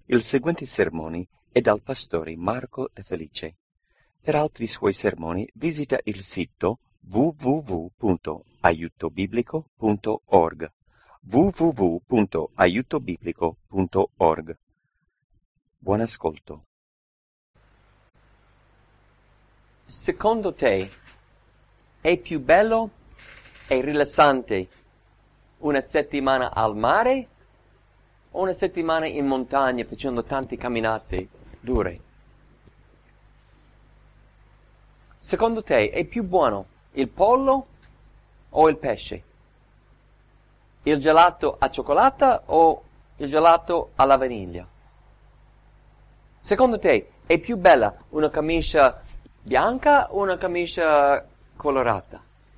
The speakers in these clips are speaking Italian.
Il seguente sermone è dal pastore Marco De Felice. Per altri suoi sermoni visita il sito www.aiutobiblico.org www.aiutobiblico.org. Buon ascolto. Secondo te è più bello e rilassante una settimana al mare o una settimana in montagna facendo tante camminate dure? Secondo te è più buono il pollo o il pesce? Il gelato a cioccolata o il gelato alla vaniglia? Secondo te è più bella una camicia bianca o una camicia colorata?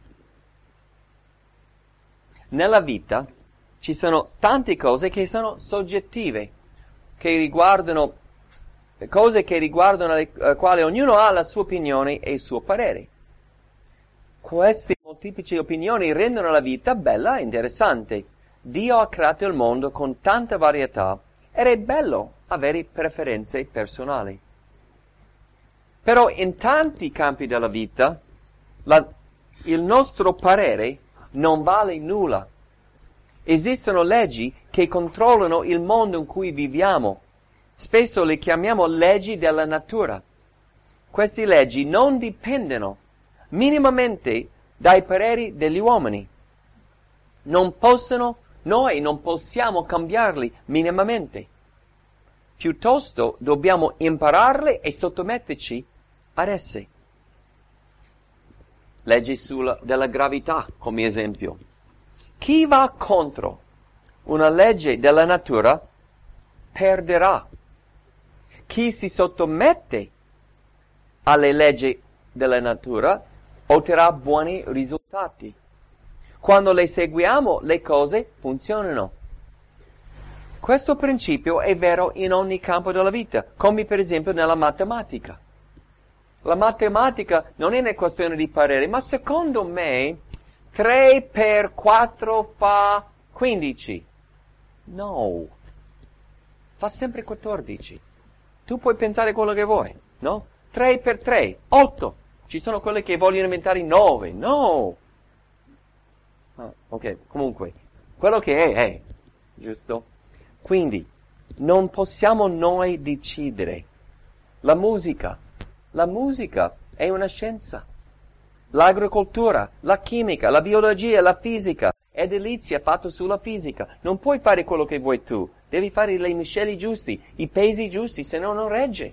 Nella vita ci sono tante cose che sono soggettive, che riguardano cose che riguardano le quali ognuno ha la sua opinione e il suo parere. Queste molteplici opinioni rendono la vita bella e interessante. Dio ha creato il mondo con tanta varietà ed è bello avere preferenze personali. Però in tanti campi della vita il nostro parere non vale nulla. Esistono leggi che controllano il mondo in cui viviamo. Spesso le chiamiamo leggi della natura. Queste leggi non dipendono minimamente dai pareri degli uomini. Noi non possiamo cambiarli minimamente. Piuttosto dobbiamo impararle e sottometterci ad esse. Leggi della gravità, come esempio. Chi va contro una legge della natura perderà. Chi si sottomette alle leggi della natura otterrà buoni risultati. Quando le seguiamo, le cose funzionano. Questo principio è vero in ogni campo della vita, come per esempio nella matematica. La matematica non è una questione di parere, ma secondo me 3 per 4 fa 15. No, fa sempre 14. Tu puoi pensare quello che vuoi, no? 3 per 3, 8. Ci sono quelli che vogliono inventare 9. No! Ok, comunque, quello che è, giusto? Quindi, non possiamo noi decidere. La musica è una scienza. L'agricoltura, la chimica, la biologia, la fisica, edilizia fatta sulla fisica. Non puoi fare quello che vuoi tu. Devi fare le misceli giusti, i pesi giusti, se no non regge.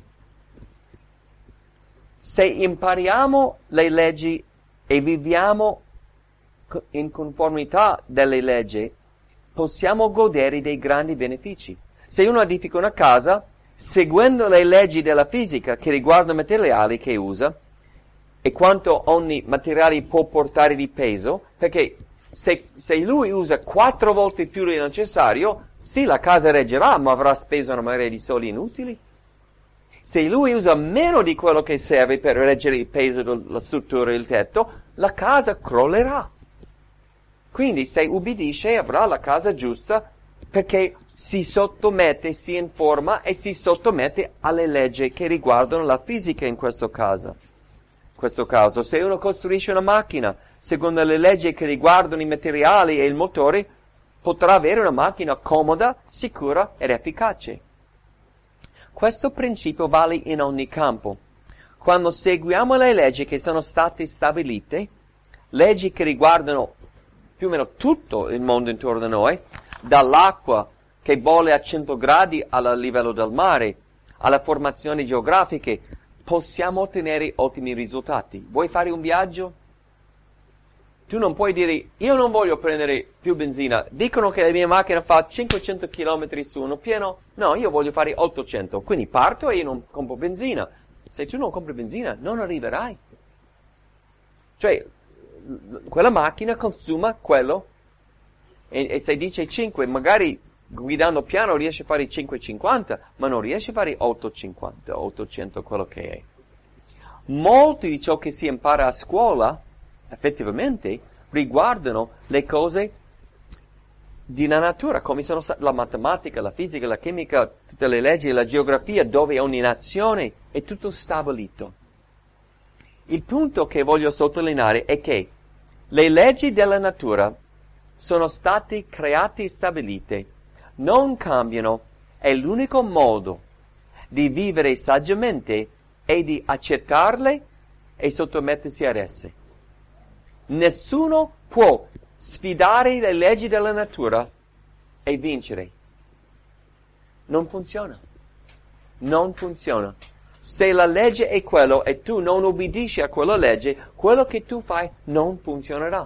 Se impariamo le leggi e viviamo in conformità delle leggi, possiamo godere dei grandi benefici. Se uno edifica una casa, seguendo le leggi della fisica che riguardano i materiali che usa, e quanto ogni materiale può portare di peso, perché se lui usa 4 volte più del necessario, sì, la casa reggerà, ma avrà speso una marea di soldi inutili. Se lui usa meno di quello che serve per reggere il peso della struttura e il tetto, la casa crollerà. Quindi se ubbidisce avrà la casa giusta perché si sottomette, si informa e si sottomette alle leggi che riguardano la fisica in questo caso. Se uno costruisce una macchina secondo le leggi che riguardano i materiali e il motore, potrà avere una macchina comoda, sicura ed efficace. Questo principio vale in ogni campo. Quando seguiamo le leggi che sono state stabilite, leggi che riguardano più o meno tutto il mondo intorno a noi, dall'acqua che bolle a 100 gradi al livello del mare, alle formazioni geografiche, possiamo ottenere ottimi risultati. Vuoi fare un viaggio? Tu non puoi dire, io non voglio prendere più benzina. Dicono che la mia macchina fa 500 km su uno pieno. No, io voglio fare 800. Quindi parto e io non compro benzina. Se tu non compri benzina, non arriverai. Cioè, quella macchina consuma quello. E se dice 5, magari guidando piano riesce a fare 5,50, ma non riesce a fare 8,50, 800, quello che è. Molto di ciò che si impara a scuola, effettivamente, riguardano le cose della natura, come sono la matematica, la fisica, la chimica, tutte le leggi, la geografia, dove ogni nazione è tutto stabilito. Il punto che voglio sottolineare è che le leggi della natura sono state create e stabilite, non cambiano, e l'unico modo di vivere saggiamente è di accettarle e sottomettersi ad esse. Nessuno può sfidare le leggi della natura e vincere. Non funziona. Non funziona. Se la legge è quello e tu non obbedisci a quella legge, quello che tu fai non funzionerà.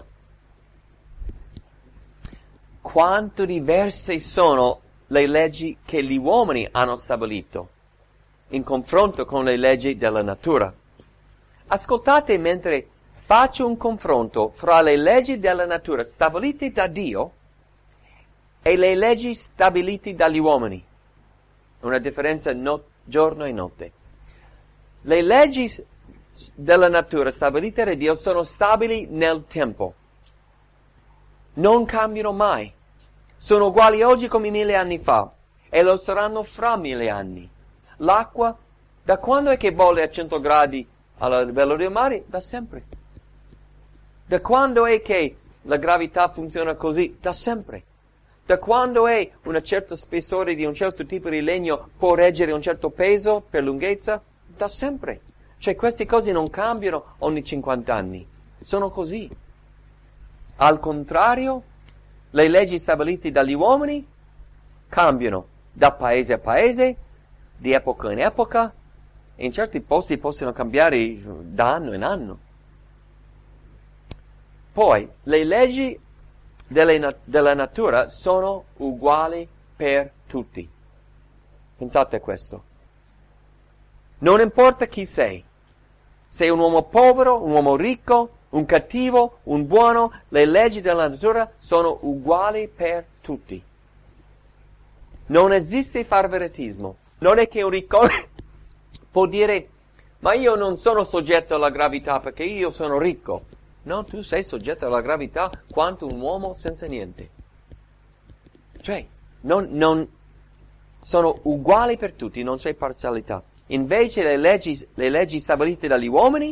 Quanto diverse sono le leggi che gli uomini hanno stabilito in confronto con le leggi della natura. Ascoltate mentre faccio un confronto fra le leggi della natura stabilite da Dio e le leggi stabilite dagli uomini. Una differenza giorno e notte. Le leggi della natura stabilite da Dio sono stabili nel tempo. Non cambiano mai. Sono uguali oggi come 1000 anni fa e lo saranno fra 1000 anni. L'acqua, da quando è che bolle a 100 gradi al livello del mare? Da sempre. Da quando è che la gravità funziona così? Da sempre. Da quando è un certo spessore di un certo tipo di legno può reggere un certo peso per lunghezza? Da sempre. Cioè queste cose non cambiano ogni 50 anni. Sono così. Al contrario, le leggi stabilite dagli uomini cambiano da paese a paese, di epoca in epoca, e in certi posti possono cambiare da anno in anno. Poi, le leggi della natura sono uguali per tutti. Pensate a questo. Non importa chi sei. Sei un uomo povero, un uomo ricco, un cattivo, un buono, le leggi della natura sono uguali per tutti. Non esiste favoritismo. Non è che un ricco può dire, ma io non sono soggetto alla gravità perché io sono ricco. No, tu sei soggetto alla gravità quanto un uomo senza niente. Cioè, non sono uguali per tutti, non c'è parzialità. Invece le leggi stabilite dagli uomini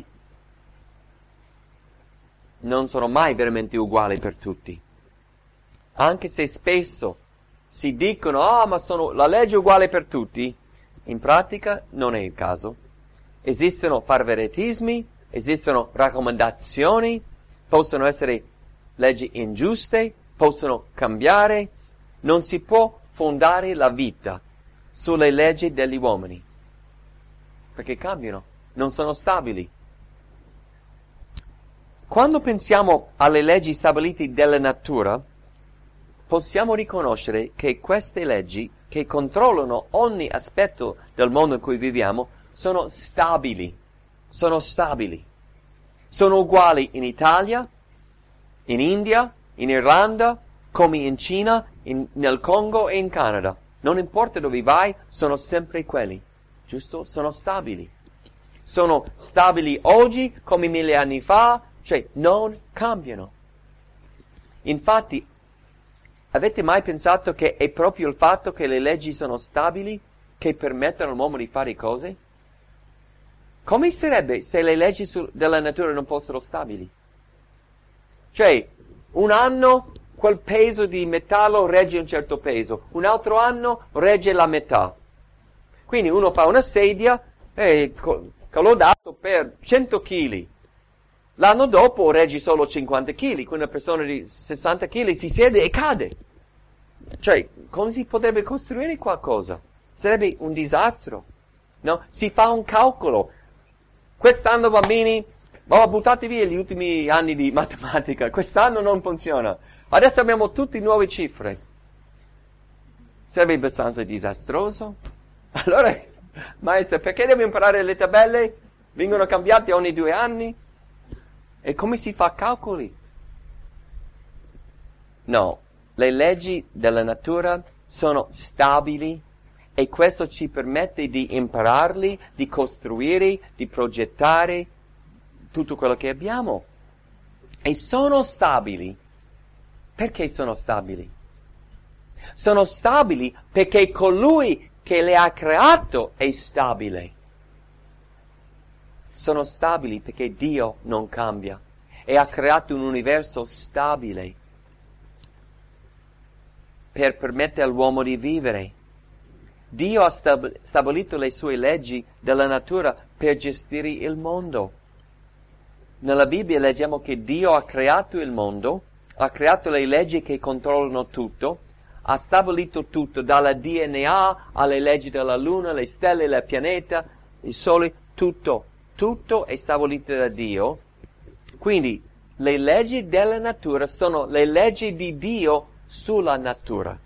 non sono mai veramente uguali per tutti. Anche se spesso si dicono, ma la legge è uguale per tutti, in pratica non è il caso. Esistono favoritismi, esistono raccomandazioni, possono essere leggi ingiuste, possono cambiare. Non si può fondare la vita sulle leggi degli uomini, perché cambiano, non sono stabili. Quando pensiamo alle leggi stabilite dalla natura, possiamo riconoscere che queste leggi, che controllano ogni aspetto del mondo in cui viviamo, sono stabili. Sono stabili. Sono uguali in Italia, in India, in Irlanda, come in Cina, nel Congo e in Canada. Non importa dove vai, sono sempre quelli. Giusto? Sono stabili. Sono stabili oggi come 1000 anni fa, cioè non cambiano. Infatti, avete mai pensato che è proprio il fatto che le leggi sono stabili che permettono all'uomo di fare cose? Come sarebbe se le leggi della natura non fossero stabili? Cioè, un anno quel peso di metallo regge un certo peso, un altro anno regge la metà. Quindi uno fa una sedia collaudato per 100 kg. L'anno dopo reggi solo 50 kg, quindi una persona di 60 kg si siede e cade. Cioè, come si potrebbe costruire qualcosa? Sarebbe un disastro, no? Si fa un calcolo. Quest'anno, bambini, buttate via gli ultimi anni di matematica. Quest'anno non funziona. Adesso abbiamo tutte nuove cifre. Sarebbe abbastanza disastroso. Allora, maestra, perché devo imparare le tabelle? Vengono cambiate ogni 2 anni? E come si fa calcoli? No, le leggi della natura sono stabili e questo ci permette di impararli, di costruire, di progettare tutto quello che abbiamo. E sono stabili. Perché sono stabili? Sono stabili perché colui che le ha creato è stabile. Sono stabili perché Dio non cambia e ha creato un universo stabile per permettere all'uomo di vivere. Dio ha stabilito le sue leggi della natura per gestire il mondo. Nella Bibbia leggiamo che Dio ha creato il mondo, ha creato le leggi che controllano tutto, ha stabilito tutto, dalla DNA alle leggi della Luna, le stelle, il pianeta, il Sole, tutto. Tutto è stabilito da Dio. Quindi le leggi della natura sono le leggi di Dio sulla natura.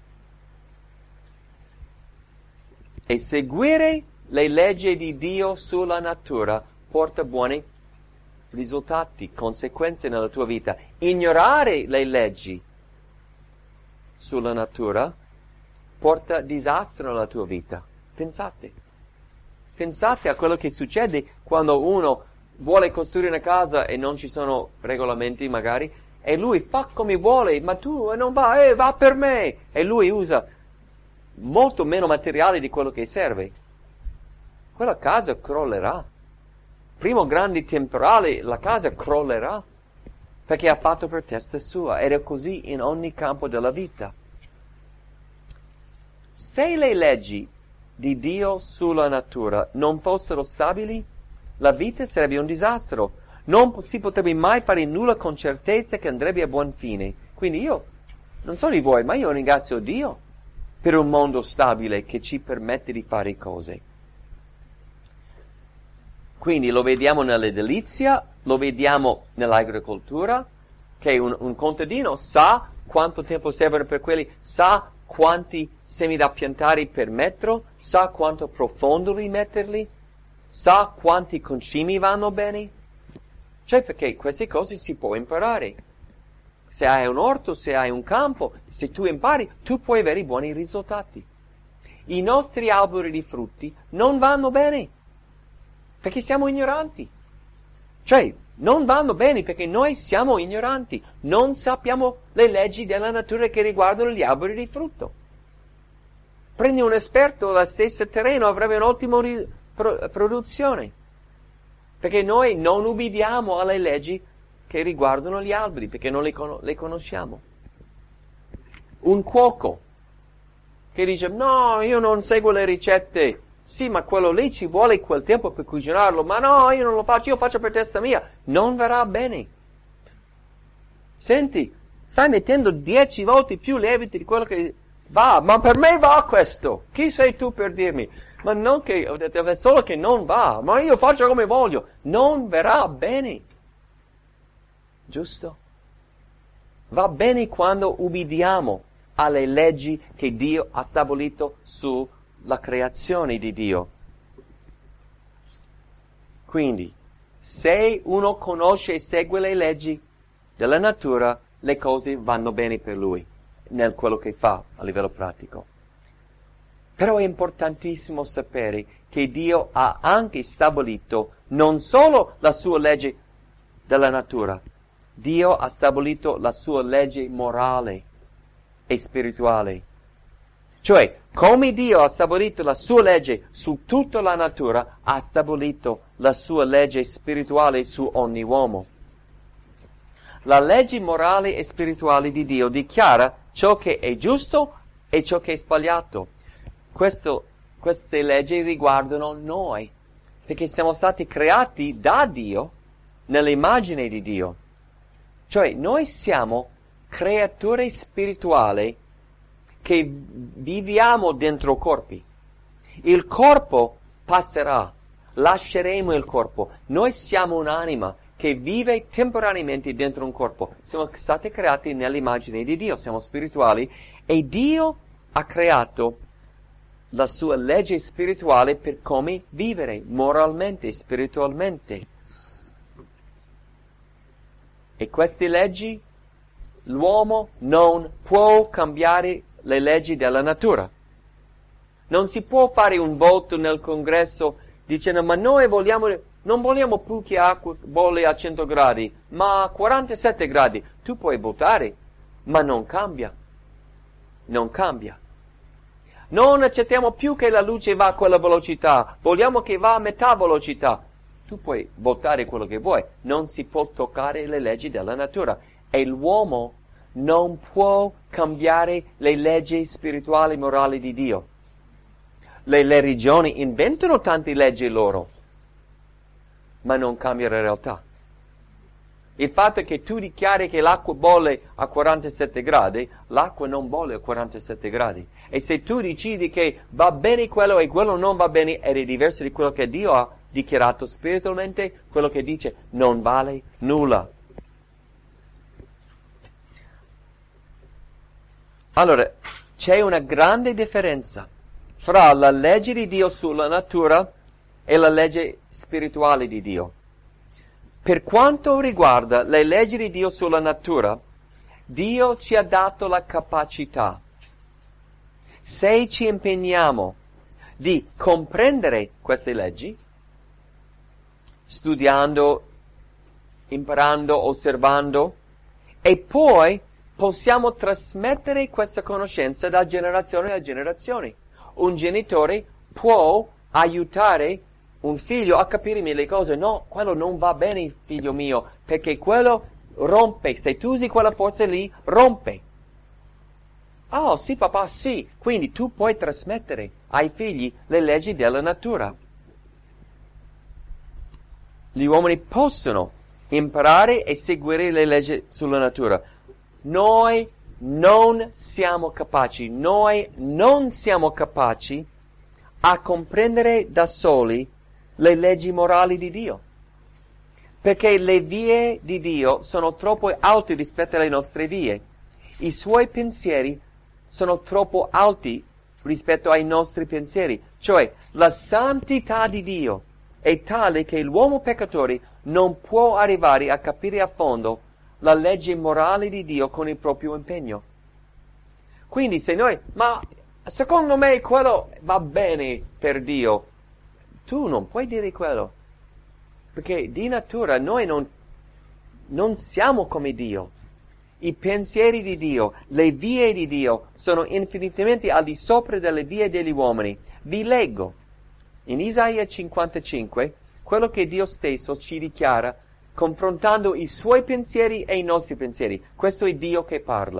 E seguire le leggi di Dio sulla natura porta buoni risultati, conseguenze nella tua vita. Ignorare le leggi sulla natura porta disastro nella tua vita. Pensate a quello che succede quando uno vuole costruire una casa e non ci sono regolamenti magari, e lui fa come vuole, ma tu non va, va per me, e lui usa molto meno materiale di quello che serve. Quella casa crollerà. Primo grande temporale, la casa crollerà, perché ha fatto per testa sua, ed è così in ogni campo della vita. Se le leggi di Dio sulla natura non fossero stabili, la vita sarebbe un disastro. Non si potrebbe mai fare nulla con certezza che andrebbe a buon fine. Quindi io, non so di voi, ma io ringrazio Dio per un mondo stabile che ci permette di fare cose. Quindi lo vediamo nell'edilizia, lo vediamo nell'agricoltura, che un contadino sa quanto tempo serve per quelli, sa quanti semi da piantare per metro, sa quanto profondo rimetterli, sa quanti concimi vanno bene. Cioè, perché queste cose si può imparare. Se hai un orto, se hai un campo, se tu impari, tu puoi avere buoni risultati. I nostri alberi di frutti non vanno bene, perché siamo ignoranti. Cioè, non vanno bene perché noi siamo ignoranti. Non sappiamo le leggi della natura che riguardano gli alberi di frutto. Prendi un esperto allo stesso terreno, avrebbe un'ottima produzione. Perché noi non ubbidiamo alle leggi che riguardano gli alberi, perché non le conosciamo. Un cuoco che dice, no, io non seguo le ricette. Sì, ma quello lì ci vuole quel tempo per cucinarlo. Ma no, io non lo faccio, io faccio per testa mia. Non verrà bene. Senti, stai mettendo 10 volte più lieviti di quello che va. Ma per me va questo. Chi sei tu per dirmi? Ma non che, ho detto, è solo che non va. Ma io faccio come voglio. Non verrà bene. Giusto? Va bene quando ubbidiamo alle leggi che Dio ha stabilito sulla creazione di Dio. Quindi, se uno conosce e segue le leggi della natura, le cose vanno bene per lui, nel quello che fa a livello pratico. Però è importantissimo sapere che Dio ha anche stabilito non solo la sua legge della natura, Dio ha stabilito la sua legge morale e spirituale. Cioè, come Dio ha stabilito la sua legge su tutta la natura, ha stabilito la sua legge spirituale su ogni uomo. La legge morale e spirituale di Dio dichiara ciò che è giusto e ciò che è sbagliato. Queste leggi riguardano noi, perché siamo stati creati da Dio, nell'immagine di Dio. Cioè, noi siamo creature spirituali che viviamo dentro corpi. Il corpo passerà, lasceremo il corpo. Noi siamo un'anima che vive temporaneamente dentro un corpo. Siamo stati creati nell'immagine di Dio, siamo spirituali, e Dio ha creato la sua legge spirituale per come vivere moralmente, spiritualmente. E queste leggi, l'uomo non può cambiare le leggi della natura. Non si può fare un voto nel congresso dicendo, ma noi non vogliamo più che acqua bolle a 100 gradi, ma a 47 gradi. Tu puoi votare, ma non cambia. non cambia. Non accettiamo più che la luce va a quella velocità, vogliamo che va a metà velocità. Tu puoi votare quello che vuoi, non si può toccare le leggi della natura e l'uomo non può cambiare le leggi spirituali e morali di Dio. Le religioni inventano tante leggi loro, ma non cambia la realtà. Il fatto che tu dichiari che l'acqua bolle a 47 gradi, l'acqua non bolle a 47 gradi. E se tu decidi che va bene quello e quello non va bene, ed è diverso di quello che Dio ha dichiarato spiritualmente, quello che dice non vale nulla. Allora, c'è una grande differenza fra la legge di Dio sulla natura e la legge spirituale di Dio. Per quanto riguarda le leggi di Dio sulla natura, Dio ci ha dato la capacità, se ci impegniamo, di comprendere queste leggi, studiando, imparando, osservando, e poi possiamo trasmettere questa conoscenza da generazione a generazione. Un genitore può aiutare un figlio a capire mille cose. No, quello non va bene, figlio mio, perché quello rompe. Se tu usi quella forza lì, rompe. Oh, sì, papà, sì. Quindi tu puoi trasmettere ai figli le leggi della natura. Gli uomini possono imparare e seguire le leggi sulla natura. Noi non siamo capaci a comprendere da soli le leggi morali di Dio. Perché le vie di Dio sono troppo alte rispetto alle nostre vie. I suoi pensieri sono troppo alti rispetto ai nostri pensieri. Cioè, la santità di Dio è tale che l'uomo peccatore non può arrivare a capire a fondo la legge morale di Dio con il proprio impegno. Quindi se noi, ma secondo me quello va bene per Dio, tu non puoi dire quello, perché di natura noi non siamo come Dio. I pensieri di Dio, le vie di Dio sono infinitamente al di sopra delle vie degli uomini. Vi leggo in Isaia 55 quello che Dio stesso ci dichiara confrontando i suoi pensieri e i nostri pensieri. Questo è Dio che parla.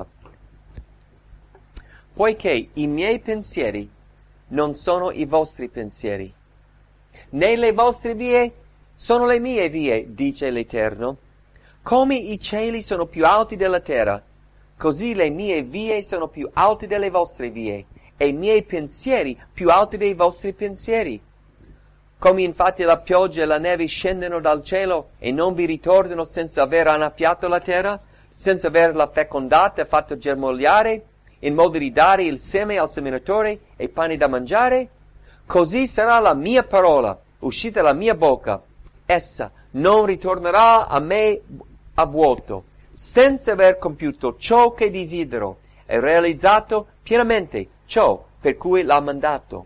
Poiché i miei pensieri non sono i vostri pensieri, né le vostre vie sono le mie vie, dice l'Eterno. Come i cieli sono più alti della terra, così le mie vie sono più alte delle vostre vie, e i miei pensieri più alti dei vostri pensieri. Come infatti la pioggia e la neve scendono dal cielo e non vi ritornano senza aver annaffiato la terra, senza averla fecondata e fatto germogliare, in modo di dare il seme al seminatore e pane da mangiare, così sarà la mia parola uscita dalla mia bocca. Essa non ritornerà a me a vuoto, senza aver compiuto ciò che desidero e realizzato pienamente ciò per cui l'ha mandato.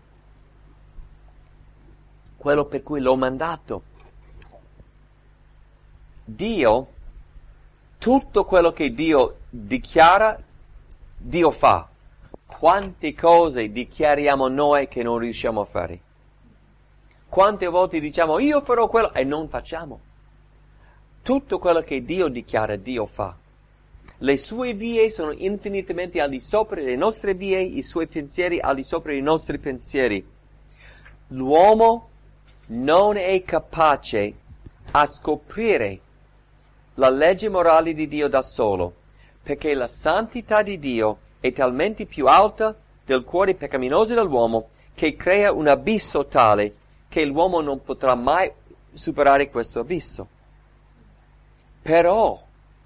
Quello per cui l'ho mandato. Dio, tutto quello che Dio dichiara, Dio fa. Quante cose dichiariamo noi che non riusciamo a fare? Quante volte diciamo io farò quello e non facciamo? Tutto quello che Dio dichiara, Dio fa. Le sue vie sono infinitamente al di sopra delle nostre vie, i suoi pensieri al di sopra dei nostri pensieri. L'uomo non è capace a scoprire la legge morale di Dio da solo, perché la santità di Dio è talmente più alta del cuore peccaminoso dell'uomo che crea un abisso tale che l'uomo non potrà mai superare questo abisso. Però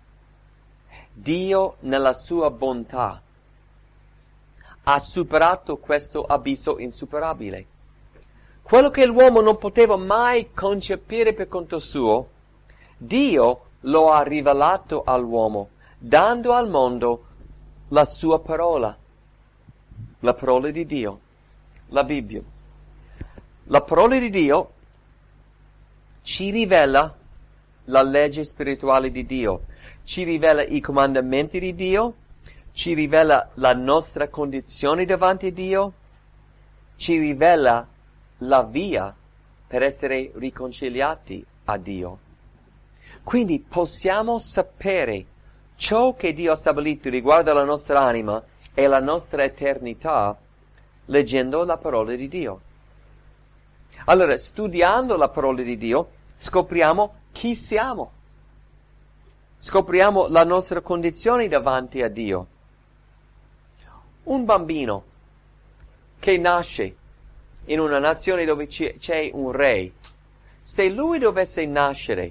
Dio nella sua bontà ha superato questo abisso insuperabile. Quello che l'uomo non poteva mai concepire per conto suo, Dio lo ha rivelato all'uomo, dando al mondo la sua parola, la parola di Dio, la Bibbia. La parola di Dio ci rivela la legge spirituale di Dio, ci rivela i comandamenti di Dio, ci rivela la nostra condizione davanti a Dio, ci rivela la via per essere riconciliati a Dio. Quindi possiamo sapere ciò che Dio ha stabilito riguardo alla nostra anima e la nostra eternità leggendo la parola di Dio. Allora, studiando la parola di Dio, scopriamo chi siamo. Scopriamo la nostra condizione davanti a Dio. Un bambino che nasce in una nazione dove c'è un re, se lui dovesse nascere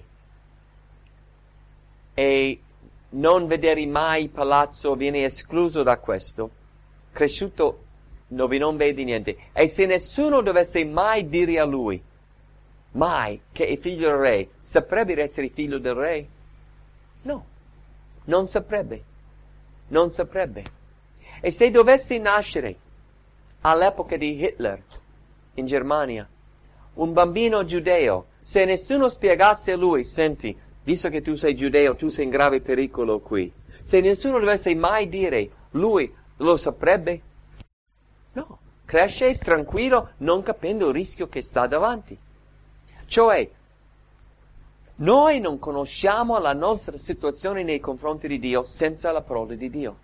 e non vedere mai il palazzo, viene escluso da questo, cresciuto dove non vede niente, e se nessuno dovesse mai dire a lui, mai, che è figlio del re, saprebbe essere figlio del re? No, non saprebbe. Non saprebbe. E se dovesse nascere all'epoca di Hitler, in Germania, un bambino giudeo, se nessuno spiegasse a lui, senti, visto che tu sei giudeo, tu sei in grave pericolo qui, se nessuno dovesse mai dire, lui lo saprebbe? No, cresce tranquillo, non capendo il rischio che sta davanti. Cioè, noi non conosciamo la nostra situazione nei confronti di Dio senza la parola di Dio.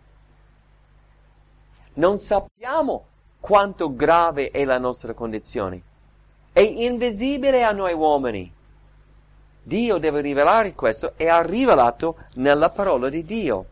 Non sappiamo quanto grave è la nostra condizione. È invisibile a noi uomini. Dio deve rivelare questo e ha rivelato nella parola di Dio.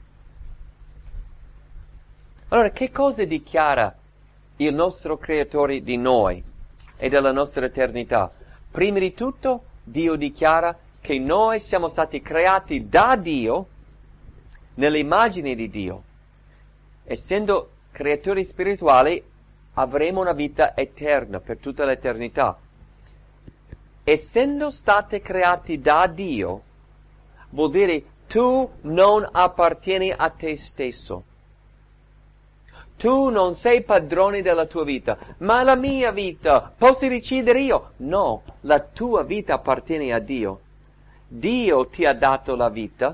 Allora, che cosa dichiara il nostro Creatore di noi e della nostra eternità? Prima di tutto, Dio dichiara che noi siamo stati creati da Dio nell'immagine di Dio. Essendo creatori spirituali, avremo una vita eterna per tutta l'eternità. Essendo state creati da Dio, vuol dire tu non appartieni a te stesso. Tu non sei padrone della tua vita, ma la mia vita, posso decidere io? No, la tua vita appartiene a Dio. Dio ti ha dato la vita,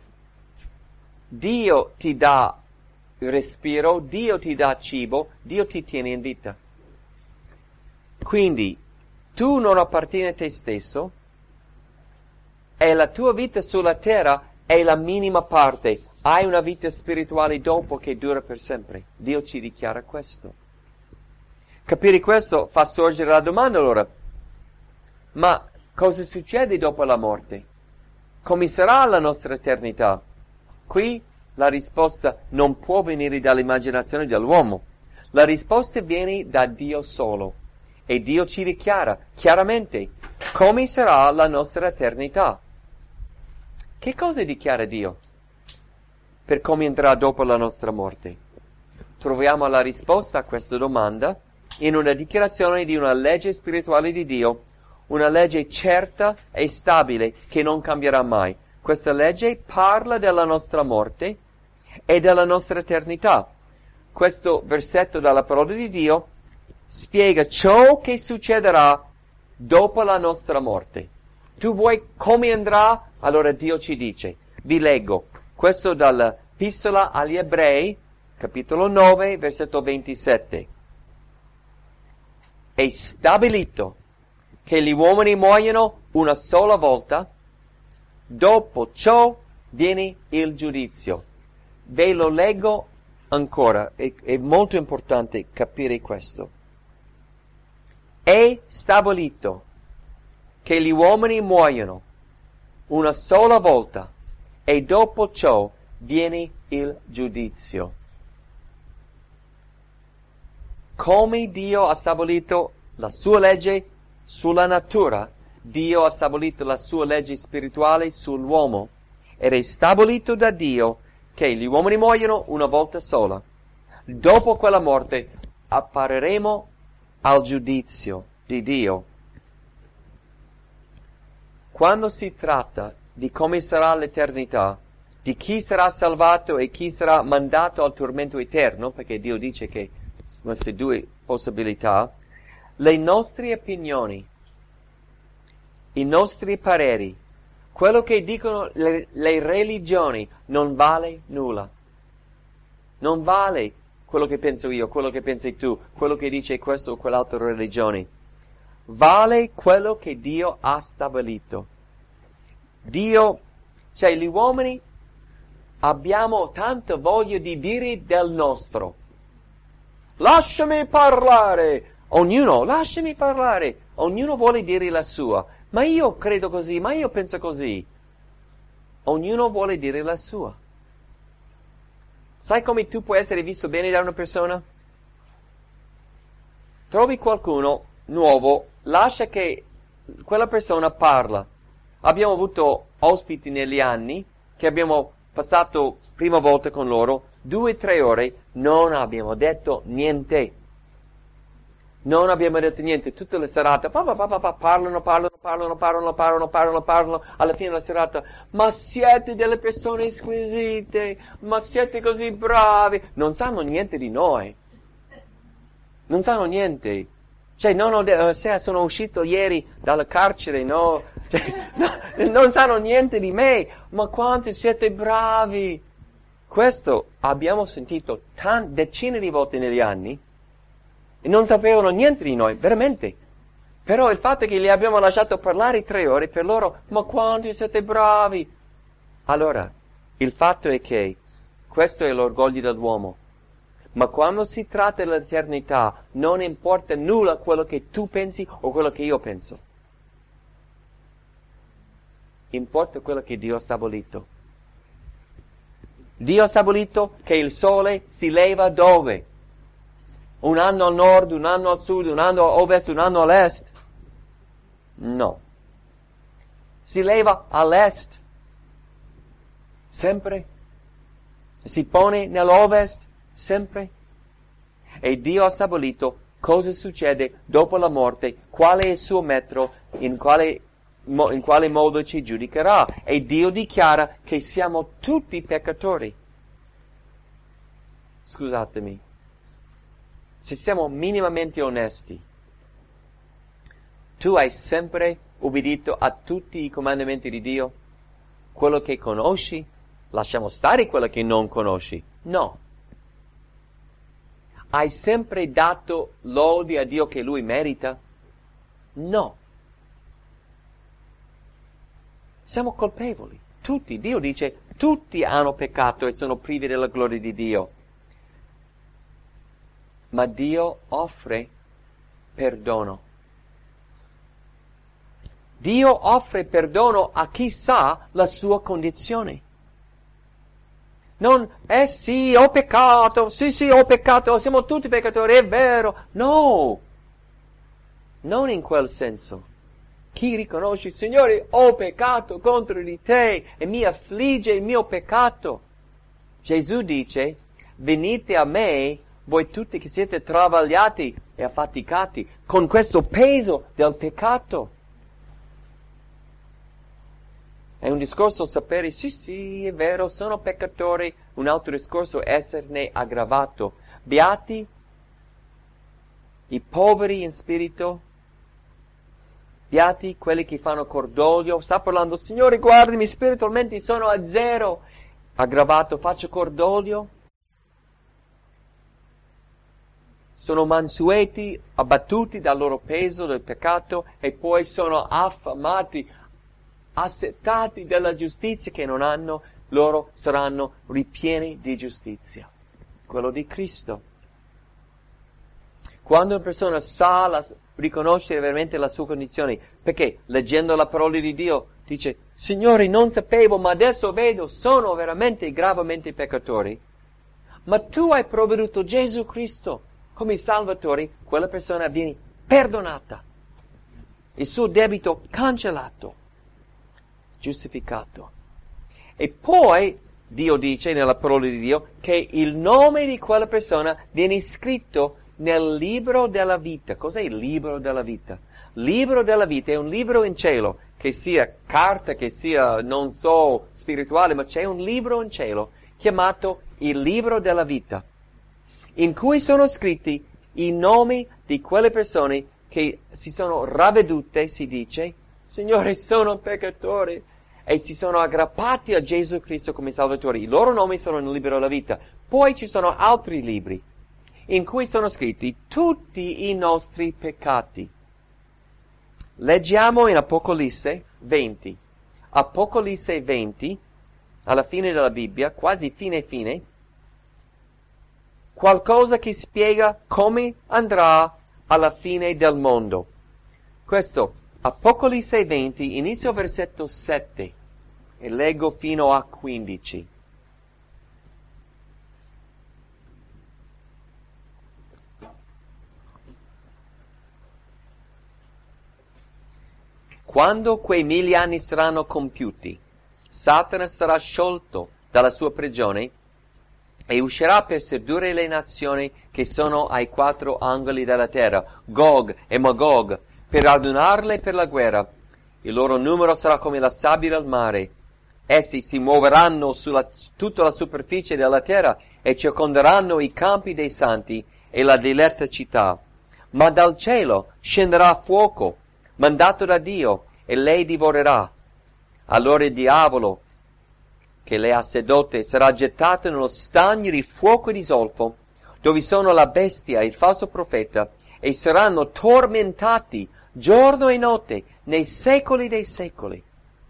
Dio ti dà respiro, Dio ti dà cibo, Dio ti tiene in vita. Quindi, tu non appartieni a te stesso e la tua vita sulla terra è la minima parte. Hai una vita spirituale dopo che dura per sempre. Dio ci dichiara questo. Capire questo fa sorgere la domanda allora, ma cosa succede dopo la morte? Come sarà la nostra eternità? Qui la risposta non può venire dall'immaginazione dell'uomo. La risposta viene da Dio solo. E Dio ci dichiara chiaramente come sarà la nostra eternità. Che cosa dichiara Dio per come andrà dopo la nostra morte? Troviamo la risposta a questa domanda in una dichiarazione di una legge spirituale di Dio, una legge certa e stabile che non cambierà mai. Questa legge parla della nostra morte e della nostra eternità. Questo versetto dalla parola di Dio spiega ciò che succederà dopo la nostra morte. Tu vuoi come andrà? Allora Dio ci dice. Vi leggo questo dall'Epistola agli Ebrei, capitolo 9, versetto 27. È stabilito che gli uomini muoiono una sola volta, dopo ciò viene il giudizio. Ve lo leggo ancora, è molto importante capire questo. È stabilito che gli uomini muoiono una sola volta e dopo ciò viene il giudizio. Come Dio ha stabilito la sua legge sulla natura, Dio ha stabilito la sua legge spirituale sull'uomo ed è stabilito da Dio che gli uomini muoiono una volta sola. Dopo quella morte appariremo al giudizio di Dio. Quando si tratta di come sarà l'eternità, di chi sarà salvato e chi sarà mandato al tormento eterno, perché Dio dice che queste due possibilità, le nostre opinioni, i nostri pareri, quello che dicono le religioni non vale nulla. Non vale quello che penso io, quello che pensi tu, quello che dice questa o quell'altra religione. Vale quello che Dio ha stabilito. Dio, cioè gli uomini abbiamo tanta voglia di dire del nostro. Lasciami parlare! Lasciami parlare! Ognuno vuole dire la sua. Ma io credo così, ma io penso così. Ognuno vuole dire la sua. Sai come tu puoi essere visto bene da una persona? Trovi qualcuno nuovo, lascia che quella persona parla. Abbiamo avuto ospiti negli anni che abbiamo passato prima volta con loro 2-3 ore, non abbiamo detto niente. Non abbiamo detto niente, tutta la serata, parlano, alla fine della serata, ma siete delle persone squisite, ma siete così bravi, non sanno niente di noi, non sanno niente, cioè sono uscito ieri dalla carcere, no, non sanno niente di me, ma quanto siete bravi, questo abbiamo sentito decine di volte negli anni, e non sapevano niente di noi, veramente. Però il fatto che li abbiamo lasciato parlare 3 ore, per loro, ma quanti siete bravi! Allora, il fatto è che questo è l'orgoglio dell'uomo. Ma quando si tratta dell'eternità, non importa nulla quello che tu pensi o quello che io penso. Importa quello che Dio ha stabilito. Dio ha stabilito che il sole si leva dove? Un anno al nord, un anno al sud, un anno a ovest, un anno all'est? No. Si leva all'est. Sempre. Si pone nell'ovest. Sempre. E Dio ha stabilito cosa succede dopo la morte, qual è il suo metro, in quale modo ci giudicherà. E Dio dichiara che siamo tutti peccatori. Scusatemi. Se siamo minimamente onesti, tu hai sempre ubbidito a tutti i comandamenti di Dio? Quello che conosci? Lasciamo stare quello che non conosci. No. Hai sempre dato lode a Dio che Lui merita? No. Siamo colpevoli. Tutti. Dio dice, tutti hanno peccato e sono privi della gloria di Dio. Ma Dio offre perdono. Dio offre perdono a chi sa la sua condizione. Non, sì, ho peccato, sì, ho peccato, siamo tutti peccatori, è vero. No, non in quel senso. Chi riconosce, Signore, ho peccato contro di te e mi affligge il mio peccato. Gesù dice, venite a me, voi tutti che siete travagliati e affaticati con questo peso del peccato. È un discorso sapere, sì, è vero, sono peccatore. Un altro discorso esserne aggravato. Beati i poveri in spirito. Beati quelli che fanno cordoglio. Sta parlando, Signore, guardami, spiritualmente sono a 0. Aggravato, faccio cordoglio. Sono mansueti, abbattuti dal loro peso del peccato e poi sono affamati, assetati della giustizia che non hanno, loro saranno ripieni di giustizia. Quello di Cristo. Quando una persona sa riconoscere veramente la sua condizione, perché leggendo la parola di Dio dice, Signore, non sapevo, ma adesso vedo, sono veramente gravemente peccatori. Ma tu hai provveduto Gesù Cristo come Salvatore, quella persona viene perdonata, il suo debito cancellato, giustificato. E poi Dio dice nella parola di Dio che il nome di quella persona viene scritto nel libro della vita. Cos'è il libro della vita? Il libro della vita è un libro in cielo, che sia carta, che sia, non so, spirituale, ma c'è un libro in cielo chiamato il libro della vita, in cui sono scritti i nomi di quelle persone che si sono ravvedute, si dice, Signore, sono peccatore, e si sono aggrappati a Gesù Cristo come Salvatore. I loro nomi sono nel libro della vita. Poi ci sono altri libri in cui sono scritti tutti i nostri peccati. Leggiamo in Apocalisse 20. Apocalisse 20, alla fine della Bibbia, quasi fine, qualcosa che spiega come andrà alla fine del mondo. Questo, Apocalisse 20, inizio versetto 7 e leggo fino a 15. Quando quei 1000 anni saranno compiuti, Satana sarà sciolto dalla sua prigione e uscirà per sedurre le nazioni che sono ai 4 angoli della terra, Gog e Magog, per radunarle per la guerra. Il loro numero sarà come la sabbia del mare. Essi si muoveranno sulla tutta la superficie della terra e circonderanno i campi dei santi e la diletta città. Ma dal cielo scenderà fuoco, mandato da Dio, e lei divorerà. Allora il diavolo, che le ha sedotte, sarà gettato nello stagno di fuoco e di zolfo, dove sono la bestia e il falso profeta, e saranno tormentati giorno e notte nei secoli dei secoli.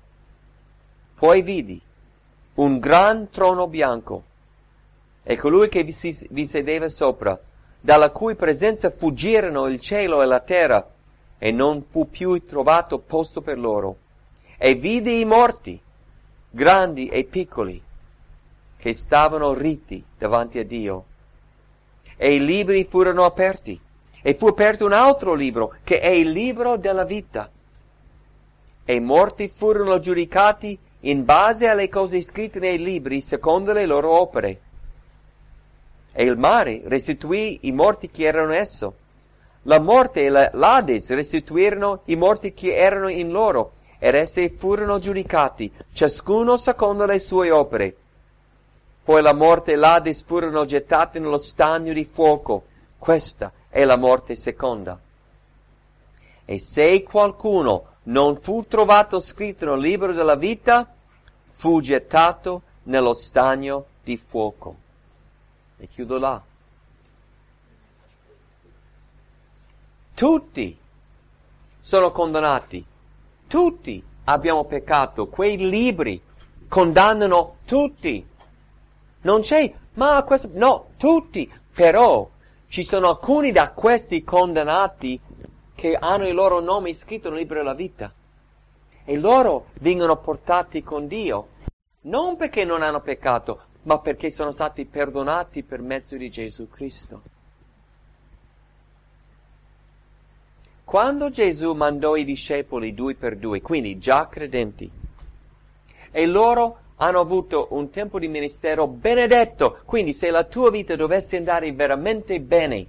Poi vidi un gran trono bianco, e colui che vi sedeva sopra, dalla cui presenza fuggirono il cielo e la terra, e non fu più trovato posto per loro. E vidi i morti, grandi e piccoli, che stavano ritti davanti a Dio. E i libri furono aperti, e fu aperto un altro libro, che è il libro della vita. E i morti furono giudicati in base alle cose scritte nei libri, secondo le loro opere. E il mare restituì i morti che erano esso. La morte e l'Ades restituirono i morti che erano in loro, ed essi furono giudicati, ciascuno secondo le sue opere. Poi la morte e l'Ades furono gettati nello stagno di fuoco. Questa è la morte seconda. E se qualcuno non fu trovato scritto nel libro della vita, fu gettato nello stagno di fuoco. E chiudo là. Tutti sono condannati. Tutti abbiamo peccato. Quei libri condannano tutti. Non c'è, ma questo, no, tutti. Però ci sono alcuni da questi condannati che hanno il loro nome scritto nel libro della vita. E loro vengono portati con Dio. Non perché non hanno peccato, ma perché sono stati perdonati per mezzo di Gesù Cristo. Quando Gesù mandò i discepoli 2 per 2, quindi già credenti, e loro hanno avuto un tempo di ministero benedetto, quindi se la tua vita dovesse andare veramente bene,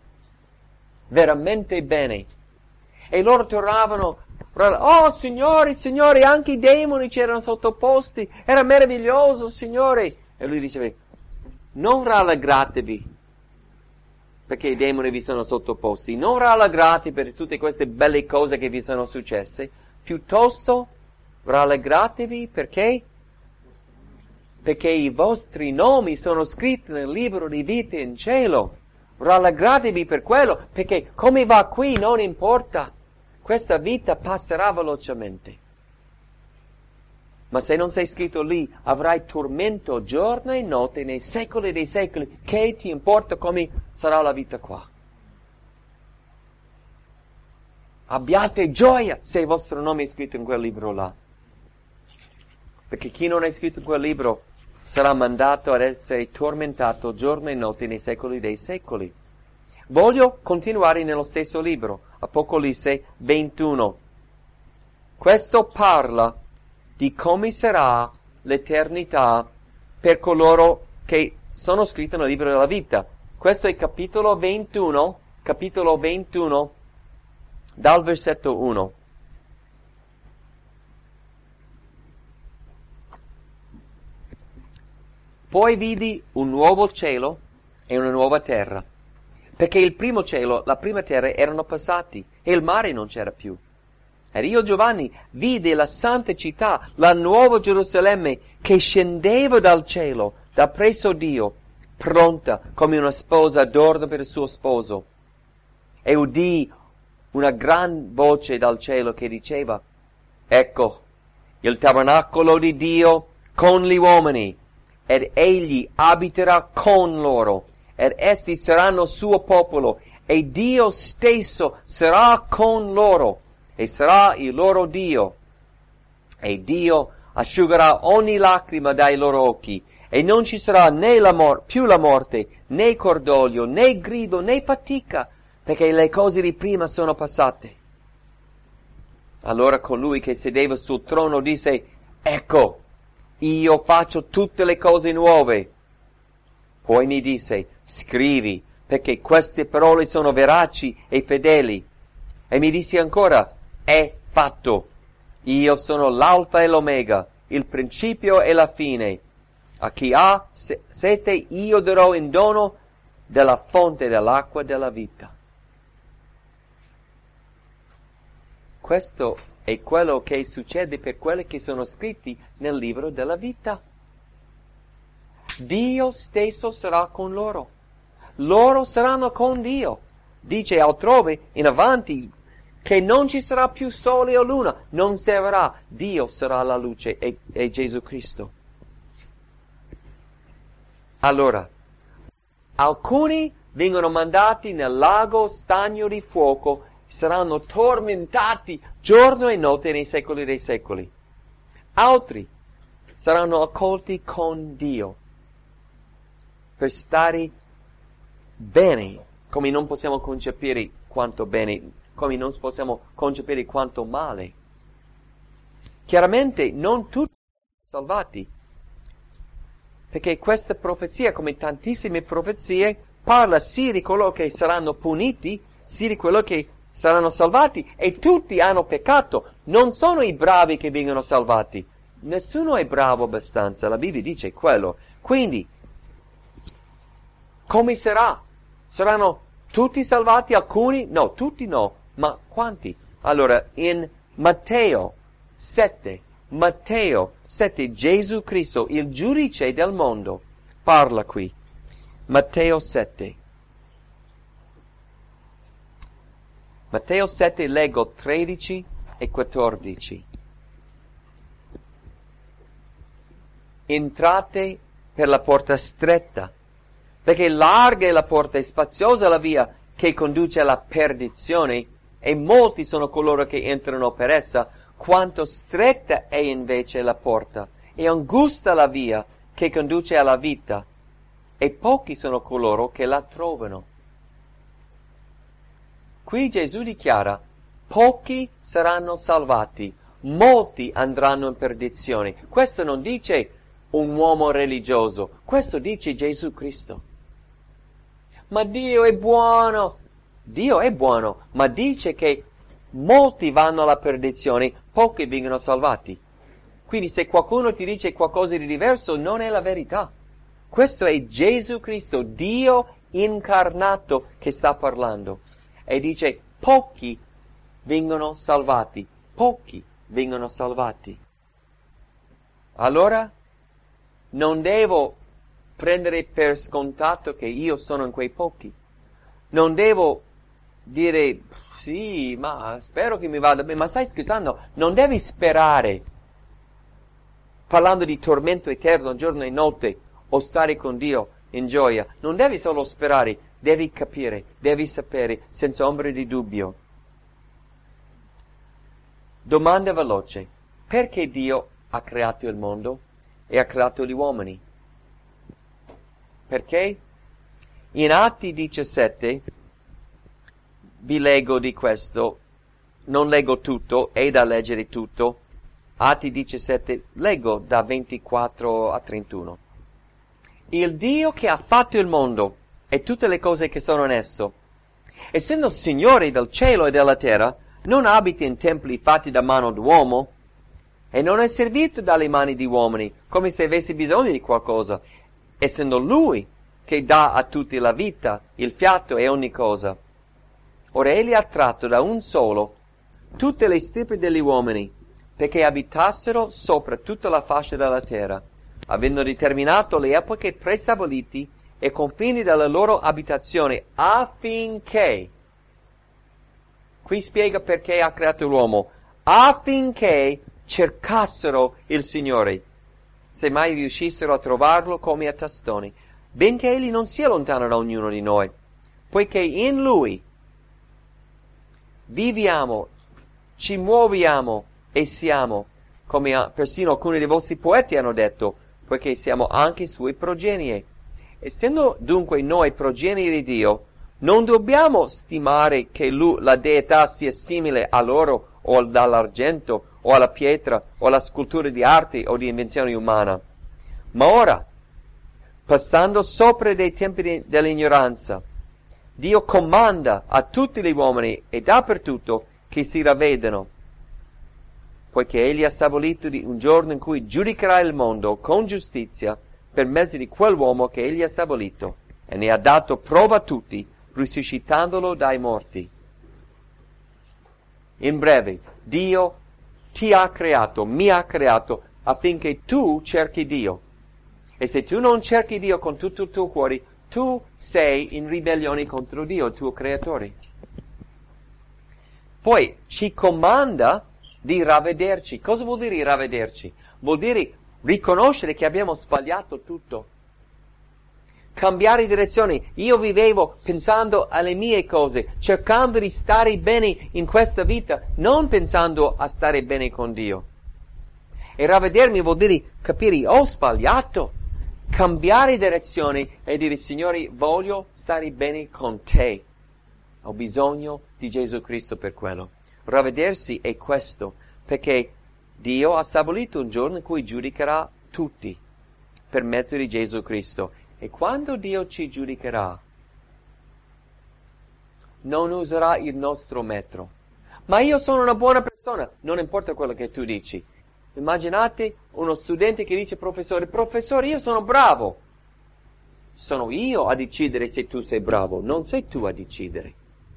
e loro tornavano, oh Signore, anche i demoni ci erano sottoposti, era meraviglioso, Signore. E lui diceva, non rallegratevi perché i demoni vi sono sottoposti, non rallegrate per tutte queste belle cose che vi sono successe, piuttosto rallegratevi perché i vostri nomi sono scritti nel libro di vita in cielo. Rallegratevi per quello, perché come va qui non importa, questa vita passerà velocemente. Ma se non sei scritto lì, avrai tormento giorno e notte nei secoli dei secoli. Che ti importa come sarà la vita qua? Abbiate gioia se il vostro nome è scritto in quel libro là. Perché chi non è scritto in quel libro sarà mandato ad essere tormentato giorno e notte nei secoli dei secoli. Voglio continuare nello stesso libro, Apocalisse 21. Questo parla di come sarà l'eternità per coloro che sono scritti nel libro della vita. Questo è capitolo 21, dal versetto 1. Poi vidi un nuovo cielo e una nuova terra, perché il primo cielo, la prima terra erano passati e il mare non c'era più. Ed io, Giovanni, vidi la santa città, la nuova Gerusalemme, che scendeva dal cielo, da presso Dio, pronta come una sposa adorna per il suo sposo. E udì una gran voce dal cielo che diceva: ecco, il tabernacolo di Dio con gli uomini, ed egli abiterà con loro, ed essi saranno suo popolo, e Dio stesso sarà con loro, e sarà il loro Dio. E Dio asciugherà ogni lacrima dai loro occhi, e non ci sarà né più la morte, né cordoglio, né grido, né fatica, perché le cose di prima sono passate. Allora colui che sedeva sul trono disse: ecco, io faccio tutte le cose nuove. Poi mi disse: scrivi, perché queste parole sono veraci e fedeli. E mi disse ancora: è fatto. Io sono l'alfa e l'omega, il principio e la fine. A chi ha sete io darò in dono della fonte dell'acqua della vita. Questo è quello che succede per quelli che sono scritti nel libro della vita. Dio stesso sarà con loro. Loro saranno con Dio. Dice altrove, in avanti, che non ci sarà più sole o luna. Non servirà. Dio sarà la luce e Gesù Cristo. Allora, alcuni vengono mandati nel lago stagno di fuoco, saranno tormentati giorno e notte nei secoli dei secoli. Altri saranno accolti con Dio per stare bene, come non possiamo concepire quanto bene, come non possiamo concepire quanto male. Chiaramente non tutti sono salvati, perché questa profezia, come tantissime profezie, parla sia di coloro che saranno puniti, sia di quello che saranno salvati, e tutti hanno peccato. Non sono i bravi che vengono salvati. Nessuno è bravo abbastanza, la Bibbia dice quello. Quindi, come sarà? Saranno tutti salvati? Alcuni? No, tutti no. Ma quanti? Allora, in Matteo 7, Gesù Cristo, il giudice del mondo, parla qui. Matteo 7. Matteo 7, leggo 13 e 14. Entrate per la porta stretta, perché larga è la porta e spaziosa la via che conduce alla perdizione, e molti sono coloro che entrano per essa, quanto stretta è invece la porta, e angusta la via che conduce alla vita, e pochi sono coloro che la trovano. Qui Gesù dichiara: pochi saranno salvati, molti andranno in perdizione. Questo non dice un uomo religioso, questo dice Gesù Cristo. Ma Dio è buono! Dio è buono, ma dice che molti vanno alla perdizione, pochi vengono salvati. Quindi se qualcuno ti dice qualcosa di diverso, non è la verità. Questo è Gesù Cristo, Dio incarnato, che sta parlando. E dice: pochi vengono salvati, pochi vengono salvati. Allora, non devo prendere per scontato che io sono in quei pochi. Non devo dire: sì, ma spero che mi vada bene. Ma stai scherzando? Non devi sperare, parlando di tormento eterno giorno e notte, o stare con Dio in gioia. Non devi solo sperare, devi capire, devi sapere, senza ombra di dubbio. Domanda veloce: perché Dio ha creato il mondo e ha creato gli uomini? Perché? In Atti 17, vi leggo di questo, non leggo tutto, è da leggere tutto. Atti 17, leggo da 24 a 31. Il Dio che ha fatto il mondo e tutte le cose che sono in esso, essendo Signore del cielo e della terra, non abita in templi fatti da mano d'uomo, e non è servito dalle mani di uomini, come se avesse bisogno di qualcosa, essendo Lui che dà a tutti la vita, il fiato e ogni cosa. Ora egli ha tratto da un solo tutte le stirpi degli uomini, perché abitassero sopra tutta la fascia della terra, avendo determinato le epoche prestabiliti e confini della loro abitazione, affinché, qui spiega perché ha creato l'uomo, affinché cercassero il Signore, se mai riuscissero a trovarlo come a tastoni, benché egli non sia lontano da ognuno di noi, poiché in lui viviamo, ci muoviamo e siamo, come persino alcuni dei vostri poeti hanno detto, poiché siamo anche suoi progenie. Essendo dunque noi progenie di Dio, non dobbiamo stimare che la deità sia simile all'oro o all'argento o alla pietra o alla scultura di arte o di invenzione umana. Ma ora, passando sopra dei tempi dell'ignoranza, Dio comanda a tutti gli uomini e dappertutto che si ravvedano, poiché Egli ha stabilito un giorno in cui giudicherà il mondo con giustizia per mezzo di quell'uomo che Egli ha stabilito, e ne ha dato prova a tutti, risuscitandolo dai morti. In breve, Dio ti ha creato, mi ha creato, affinché tu cerchi Dio. E se tu non cerchi Dio con tutto il tuo cuore, tu sei in ribellione contro Dio, il tuo creatore. Poi ci comanda di ravvederci. Cosa vuol dire ravvederci? Vuol dire riconoscere che abbiamo sbagliato tutto. Cambiare direzione. Io vivevo pensando alle mie cose, cercando di stare bene in questa vita, non pensando a stare bene con Dio. E ravvedermi vuol dire capire, ho sbagliato. Cambiare direzione e dire, Signore, voglio stare bene con te. Ho bisogno di Gesù Cristo per quello. Ravvedersi è questo, perché Dio ha stabilito un giorno in cui giudicherà tutti per mezzo di Gesù Cristo. E quando Dio ci giudicherà, non userà il nostro metro. Ma io sono una buona persona, non importa quello che tu dici. Immaginate uno studente che dice, professore, io sono bravo. Sono io a decidere se tu sei bravo, non sei tu a decidere.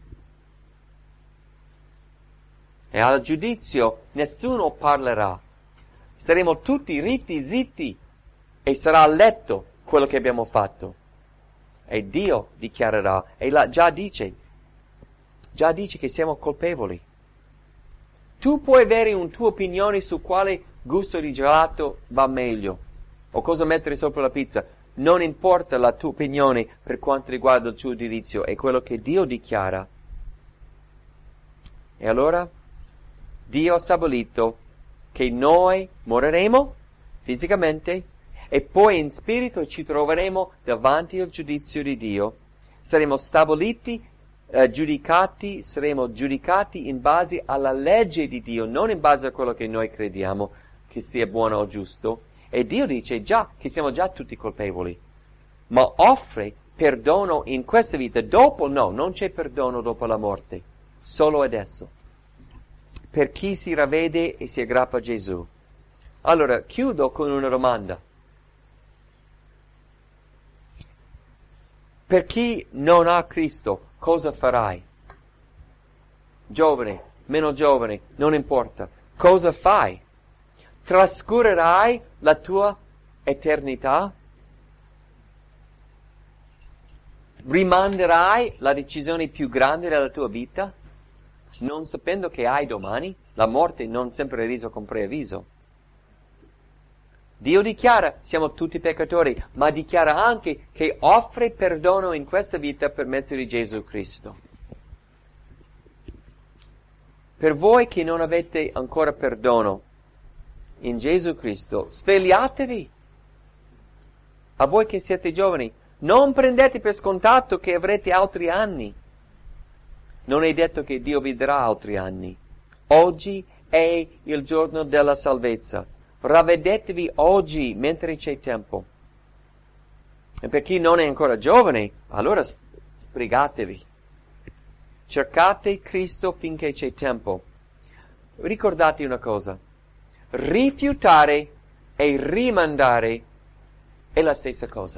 E al giudizio nessuno parlerà. Saremo tutti ritti, zitti, e sarà letto quello che abbiamo fatto. E Dio dichiarerà, e già dice che siamo colpevoli. Tu puoi avere una tua opinione su quale gusto di gelato va meglio, o cosa mettere sopra la pizza. Non importa la tua opinione per quanto riguarda il tuo giudizio, è quello che Dio dichiara. E allora Dio ha stabilito che noi moriremo fisicamente e poi in spirito ci troveremo davanti al giudizio di Dio. Saremo stabiliti, saremo giudicati in base alla legge di Dio, non in base a quello che noi crediamo che sia buono o giusto. E Dio dice già che siamo già tutti colpevoli, ma offre perdono in questa vita. Dopo no, non c'è perdono dopo la morte, solo adesso, per chi si ravvede e si aggrappa a Gesù. Allora, chiudo con una domanda. Per chi non ha Cristo, cosa farai? Giovane, meno giovane, non importa. Cosa fai? Trascurerai la tua eternità? Rimanderai la decisione più grande della tua vita? Non sapendo che hai domani? La morte non sempre è resa con preavviso. Dio dichiara, siamo tutti peccatori, ma dichiara anche che offre perdono in questa vita per mezzo di Gesù Cristo. Per voi che non avete ancora perdono in Gesù Cristo, svegliatevi. A voi che siete giovani, non prendete per scontato che avrete altri anni. Non è detto che Dio vi darà altri anni. Oggi è il giorno della salvezza. Ravvedetevi oggi mentre c'è tempo. E per chi non è ancora giovane, allora sbrigatevi. Cercate Cristo finché c'è tempo. Ricordate una cosa. Rifiutare e rimandare è la stessa cosa.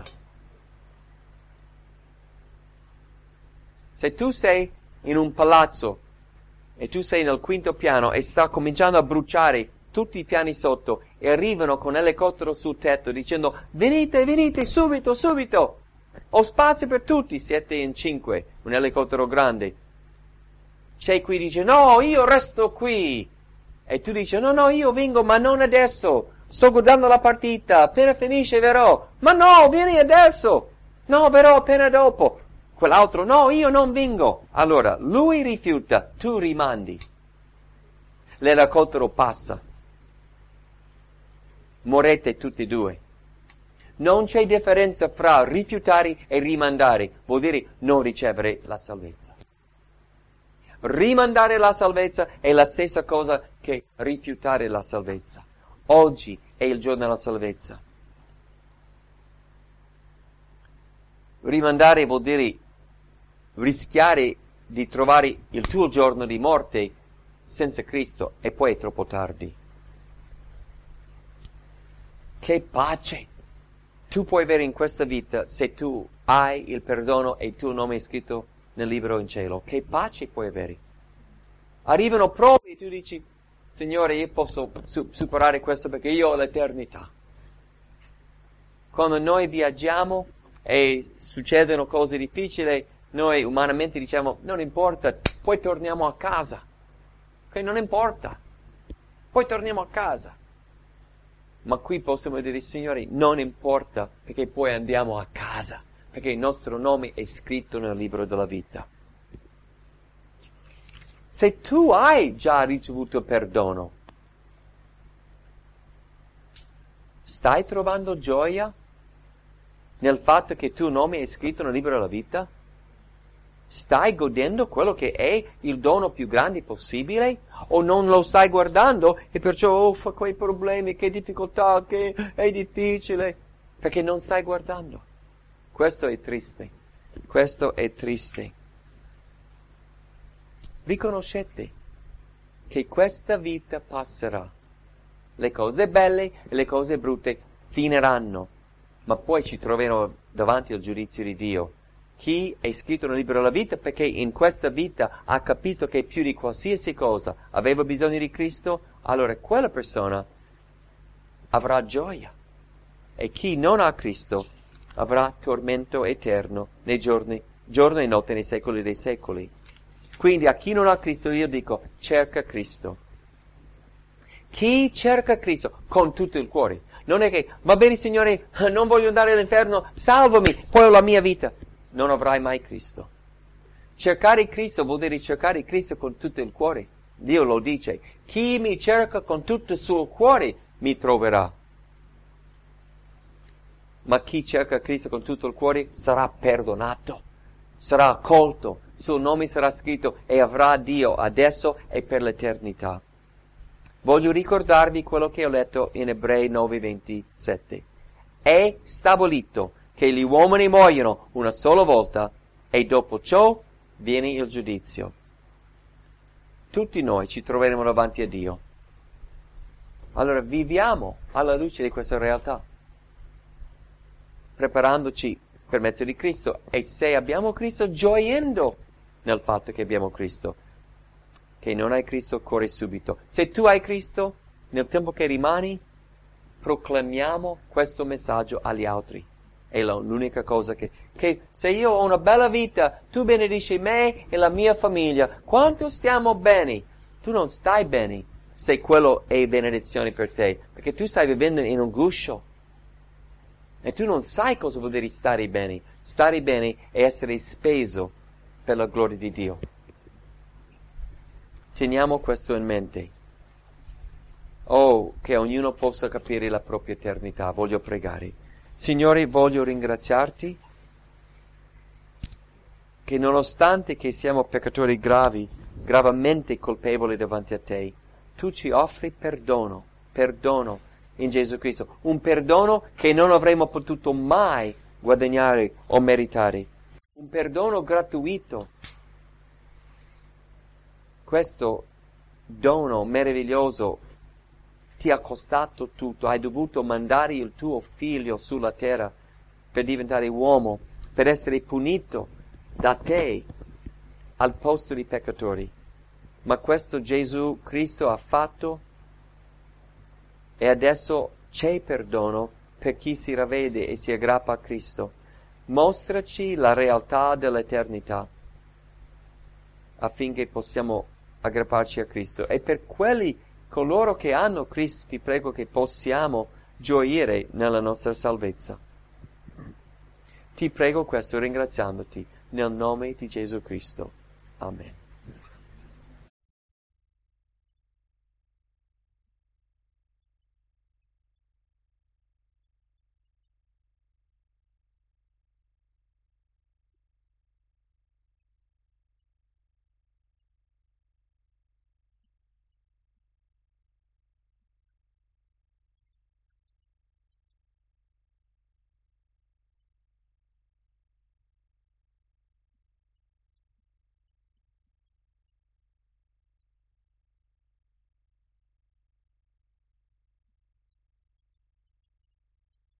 Se tu sei in un palazzo e tu sei nel quinto piano e sta cominciando a bruciare tutti i piani sotto e arrivano con l'elicottero sul tetto dicendo venite subito, Ho spazio per tutti, 7 in 5, un elicottero grande. C'è qui dice, no, io resto qui. E tu dici, no, io vengo, ma non adesso. Sto guardando la partita, appena finisce verrò. Ma no, vieni adesso. No, verrò appena dopo. Quell'altro, no, io non vengo. Allora, lui rifiuta, tu rimandi. L'elicottero passa. Morete tutti e due. Non c'è differenza fra rifiutare e rimandare. Vuol dire non ricevere la salvezza. Rimandare la salvezza è la stessa cosa che rifiutare la salvezza. Oggi è il giorno della salvezza. Rimandare vuol dire rischiare di trovare il tuo giorno di morte senza Cristo e poi è troppo tardi. Che pace tu puoi avere in questa vita se tu hai il perdono e il tuo nome è scritto nel libro in cielo. Che pace puoi avere? Arrivano prove e tu dici, Signore, io posso superare questo perché io ho l'eternità. Quando noi viaggiamo e succedono cose difficili, noi umanamente diciamo, non importa, poi torniamo a casa. Ok, non importa, poi torniamo a casa. Ma qui possiamo dire, Signore, non importa, perché poi andiamo a casa, perché il nostro nome è scritto nel libro della vita. Se tu hai già ricevuto perdono, stai trovando gioia nel fatto che il tuo nome è scritto nel libro della vita? Stai godendo quello che è il dono più grande possibile? O non lo stai guardando e perciò fa quei problemi, che difficoltà, che è difficile? Perché non stai guardando. Questo è triste. Questo è triste. Riconoscete che questa vita passerà. Le cose belle e le cose brutte finiranno, ma poi ci troveremo davanti al giudizio di Dio. Chi è scritto nel libro della vita perché in questa vita ha capito che più di qualsiasi cosa aveva bisogno di Cristo, allora quella persona avrà gioia. E chi non ha Cristo avrà tormento eterno nei giorno e notte, nei secoli dei secoli. Quindi a chi non ha Cristo io dico, cerca Cristo. Chi cerca Cristo con tutto il cuore. Non è che, va bene Signore, non voglio andare all'inferno, salvami, poi ho la mia vita. Non avrai mai Cristo. Cercare Cristo vuol dire cercare Cristo con tutto il cuore. Dio lo dice, chi mi cerca con tutto il suo cuore mi troverà. Ma chi cerca Cristo con tutto il cuore sarà perdonato, sarà accolto, il suo nome sarà scritto e avrà Dio adesso e per l'eternità. Voglio ricordarvi quello che ho letto in Ebrei 9:27. È stabilito che gli uomini muoiono una sola volta e dopo ciò viene il giudizio. Tutti noi ci troveremo davanti a Dio. Allora viviamo alla luce di questa realtà, preparandoci per mezzo di Cristo, e se abbiamo Cristo, gioiendo nel fatto che abbiamo Cristo. Che non hai Cristo, corri subito. Se tu hai Cristo, nel tempo che rimani, proclamiamo questo messaggio agli altri. È l'unica cosa che se io ho una bella vita, tu benedici me e la mia famiglia. Quanto stiamo bene? Tu non stai bene se quello è benedizione per te, perché tu stai vivendo in un guscio. E tu non sai cosa vuol dire stare bene. Stare bene è essere speso per la gloria di Dio. Teniamo questo in mente. Oh, che ognuno possa capire la propria eternità. Voglio pregare. Signore, voglio ringraziarti che nonostante che siamo peccatori gravemente colpevoli davanti a te, tu ci offri perdono in Gesù Cristo. Un perdono che non avremmo potuto mai guadagnare o meritare. Un perdono gratuito. Questo dono meraviglioso ti ha costato tutto, hai dovuto mandare il tuo figlio sulla terra per diventare uomo, per essere punito da te al posto di peccatori. Ma questo Gesù Cristo ha fatto e adesso c'è perdono per chi si ravvede e si aggrappa a Cristo. mostraci la realtà dell'eternità, affinché possiamo aggrapparci a Cristo. E per coloro che hanno Cristo, ti prego che possiamo gioire nella nostra salvezza. Ti prego questo ringraziandoti nel nome di Gesù Cristo. Amen.